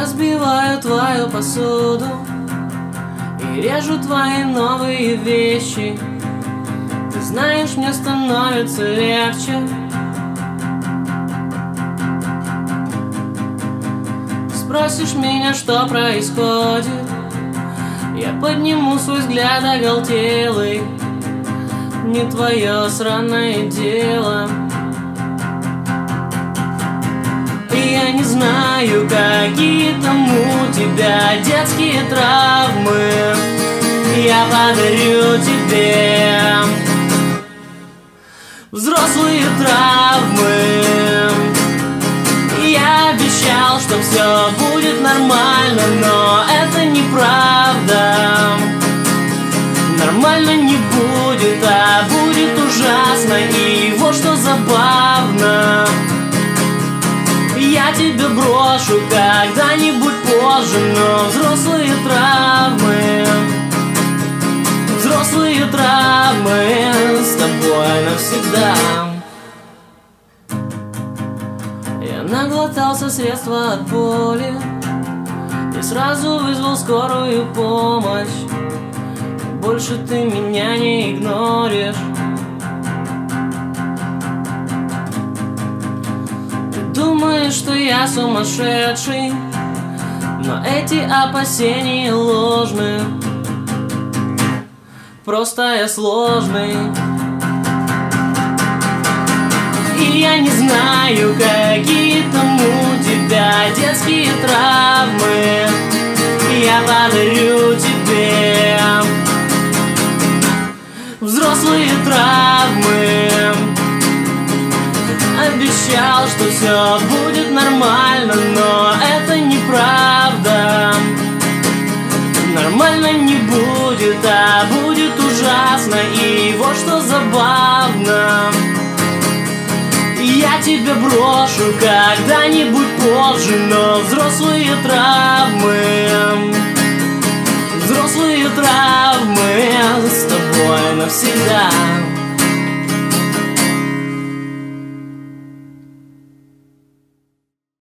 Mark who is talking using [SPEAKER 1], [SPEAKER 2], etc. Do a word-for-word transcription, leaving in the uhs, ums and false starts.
[SPEAKER 1] разбиваю твою посуду и режу твои новые вещи. Ты знаешь, мне становится легче. Ты спросишь меня, что происходит, я подниму свой взгляд оголтелый. Не твое сраное дело. И я не знаю, какие там у тебя детские травмы. Я подарю тебе взрослые травмы. Я обещал, что все будет нормально, но это неправда. Нормально не будет, а будет ужасно. И вот что забавно, я тебя брошу когда-нибудь позже, но взрослые травмы, взрослые травмы с тобой навсегда. Я наглотался средства от боли и сразу вызвал скорую помощь. Больше ты меня не игноришь. Ты думаешь, что я сумасшедший, но эти опасения ложны. Просто я сложный. И я не знаю, какие там у тебя детские травмы. Я подарю тебе взрослые травмы. Обещал, что все будет нормально, но это неправда. Нормально не будет, а будет ужасно. И вот что забавно, я тебя брошу когда-нибудь позже, но взрослые травмы, взрослые травмы с тобой навсегда.